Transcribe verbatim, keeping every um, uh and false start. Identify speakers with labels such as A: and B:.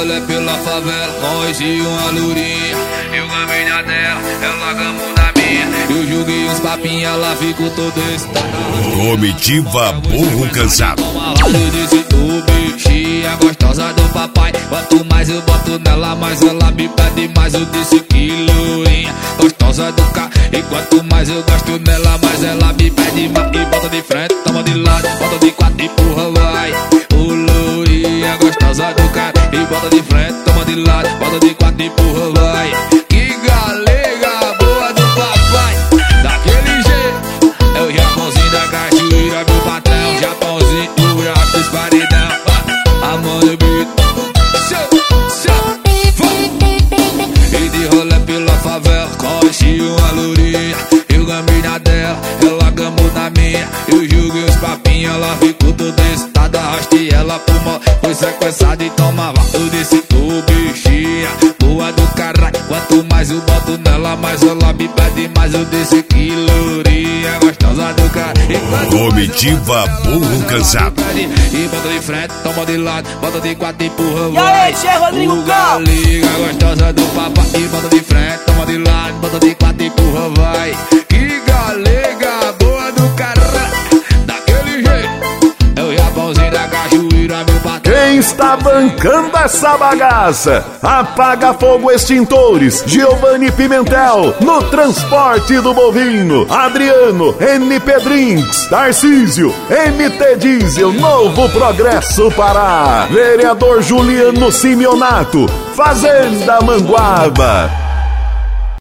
A: rolê pela favela, conheci uma lourinha, eu gamei na dela, ela gamou na minha. Eu joguei uns papinhos, ela ficou toda estranha.
B: Comitiva Burro Cansado.
A: Eu disse, ô bichinha gostosa do papai, quanto mais eu boto nela, mais ela me pede mais. Eu disse que lourinha gostosa do carro, e quanto mais eu gosto nela, mais ela me pede mais. E bota de frente, toma de lado, bota de quatro e empurra, vai. Ô lourinha gostosa do carro, e bota de frente, toma de lado, bota de quatro e empurra, vai. Que galega boa do papai, daquele jeito. É o Japãozinho da cachoeira, meu patrão. Japãozinho, o rap dos paredão. A mão no beat. E de rolê pela favela, conheci uma lourinha, eu gamei na dela, ela gamou na minha. Eu joguei os papinhos, ela ficou toda estada. Arrastei ela pro mal, foi sequestrada e tomava. Eu disse, ô bichinha boa do caralho, quanto mais eu boto nela, mais ela me pede mais. Eu disse que lourinha gostosa do cara,
B: Comitiva Burro Cansado.
A: e bota de frente, toma de lado, bota de quatro e empurra,
C: E aí, Tchê Rodrigo Cal?
A: Liga gostosa do papai, e bota de frente, toma de lado, bota de quatro e empurra, vai. Que galega boa do caralho, daquele jeito. É o Japãozinho da cachoeira, meu patrão.
D: Quem está bancando essa bagaça? Apaga Fogo Extintores, Giovanni Pimentel. No transporte do bovino, Adriano, N P Drinks, Tarcísio, M T Diesel, Novo Progresso Pará. Vereador Juliano Simeonato, Fazenda Manguaba.